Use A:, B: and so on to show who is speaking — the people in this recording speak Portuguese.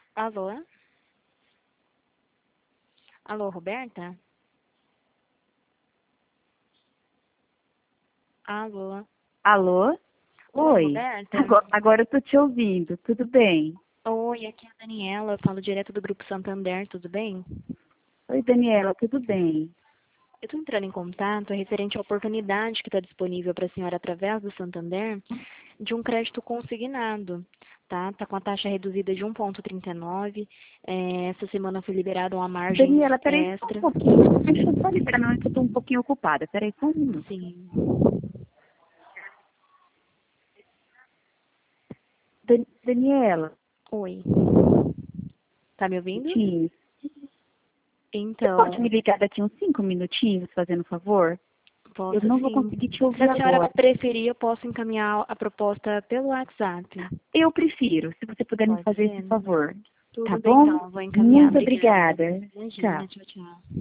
A: Alô? Alô, Roberta? Alô?
B: Alô?
A: Oi,
B: Oi.
A: Roberta?
B: Agora eu tô te ouvindo. Tudo bem?
A: Oi, aqui é a Daniela, eu falo direto do Grupo Santander, tudo bem?
B: Oi, Daniela, tudo bem?
A: Eu estou entrando em contato referente à oportunidade que está disponível para a senhora através do Santander de um crédito consignado, tá? Tá com a taxa reduzida de 1,39. Essa semana foi liberada uma margem
B: Daniela, peraí só um
A: extra.
B: pouquinho. Deixa eu só liberar, não, que eu tô um pouquinho ocupada. Peraí só um minuto.
A: Sim.
B: Daniela,
A: Oi. Tá me ouvindo?
B: minutinhos. Você pode
A: Então,
B: me ligar daqui uns 5 minutinhos, fazendo um favor? Eu
A: posso
B: não vou
A: sim.
B: conseguir te
A: Se
B: ouvir
A: a senhora
B: agora.
A: preferir, eu posso encaminhar a proposta pelo WhatsApp.
B: Eu prefiro, se você puder me
A: Pode
B: fazer esse
A: ser?
B: favor. Tá
A: Tudo bem,
B: bom?
A: então. Eu vou encaminhar.
B: Muito
A: Obrigada.
B: obrigada.
A: Imagina.
B: Tchau.
A: Tchau, tchau.